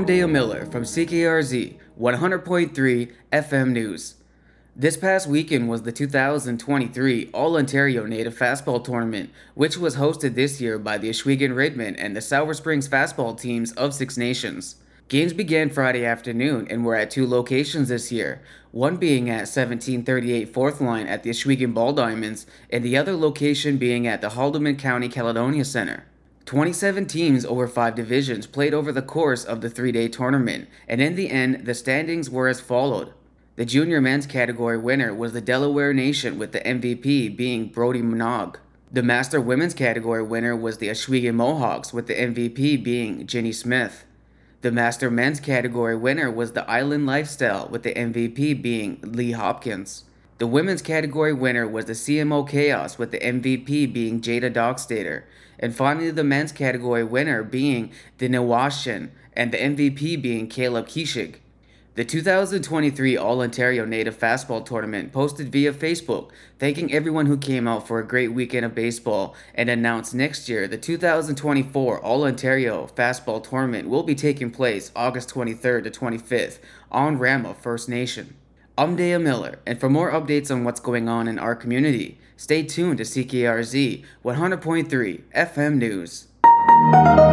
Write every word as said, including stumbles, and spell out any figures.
I'm Dale Miller from C K R Z one hundred point three F M News. This past weekend was the two thousand twenty-three All-Ontario Native Fastball Tournament, which was hosted this year by the Ohsweken-Redmond and the Sour Springs Fastball teams of Six Nations. Games began Friday afternoon and were at two locations this year, one being at seventeen thirty-eight fourth Line at the Ohsweken Ball Diamonds, and the other location being at the Haldimand County Caledonia Center. twenty-seven teams over five divisions played over the course of the three-day tournament, and in the end, the standings were as followed. The junior men's category winner was the Delaware Nation, with the M V P being Brody Minogue. The master women's category winner was the Ohsweken Mohawks, with the M V P being Ginny Smith. The master men's category winner was the Island Lifestyle, with the M V P being Lee Hopkins. The women's category winner was the C M O Chaos, with the M V P being Jada Dogstater. And finally, the men's category winner being the Newashin, and the M V P being Caleb Kishig. The two thousand twenty-three All-Ontario Native Fastball Tournament posted via Facebook, thanking everyone who came out for a great weekend of baseball, and announced next year the two thousand twenty-four All-Ontario Fastball Tournament will be taking place August twenty-third to twenty-fifth on Rama First Nation. I'm Dale Miller, and for more updates on what's going on in our community, stay tuned to C K R Z one hundred point three F M News.